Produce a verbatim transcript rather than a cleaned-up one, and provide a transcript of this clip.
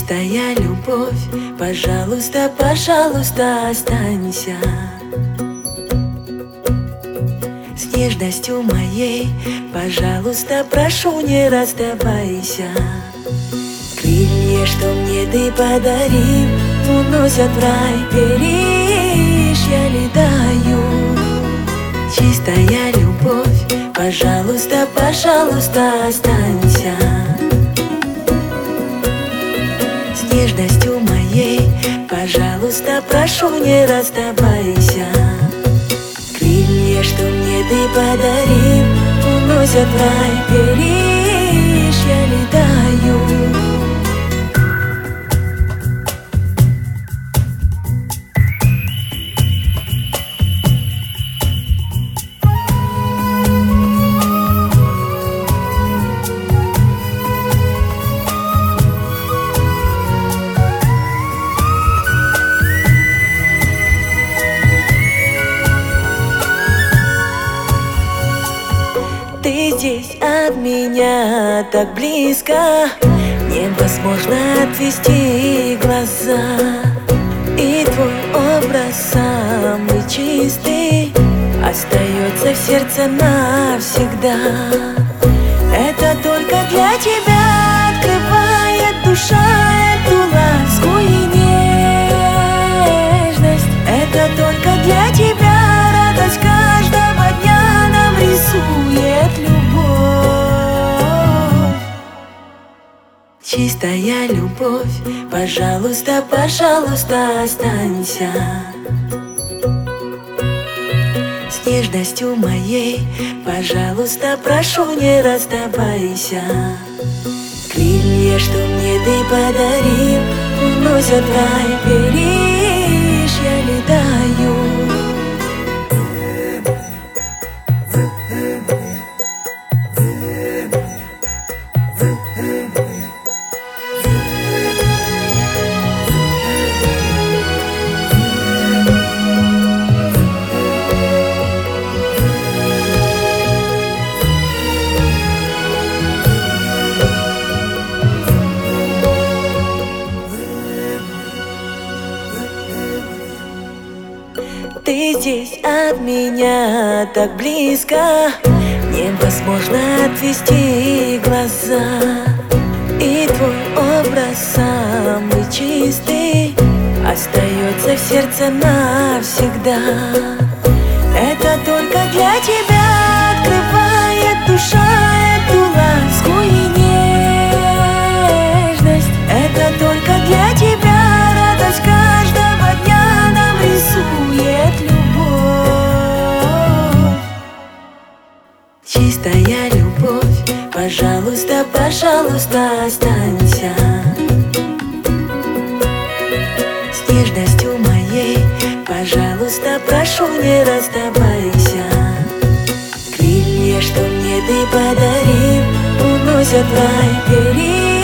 Чистая любовь, пожалуйста, пожалуйста, останься. С нежностью моей, пожалуйста, прошу, не расставайся. Крылья, что мне ты подарил, уносят в рай, веришь, я летаю. Чистая любовь, пожалуйста, пожалуйста, останься. С нежностью моей, пожалуйста, прошу, не расставайся. Крылья, что мне ты подарил, уносят в рай, веришь, я летаю. Ты здесь от меня так близко, невозможно отвести глаза. И твой образ самый чистый остается в сердце навсегда. Это только для тебя открывает душа эту ласку и нежность. Это только для тебя радость каждого дня нам рисует любовь. Чистая любовь, пожалуйста, пожалуйста, останься. С нежностью моей, пожалуйста, прошу, не расставайся. Крылья, что мне ты подарил, уносят в рай, веришь, я летаю. Ты здесь от меня так близко, невозможно отвести глаза. И твой образ самый чистый остается в сердце навсегда. Это только для тебя открывает душа эту ласку и нежность. Это только для тебя радость каждого дня нам рисует любовь. Чистая любовь, пожалуйста, пожалуйста, останься. С нежностью моей, пожалуйста, прошу, не расставайся. Крылья, что мне ты подарил, уносят в рай, веришь.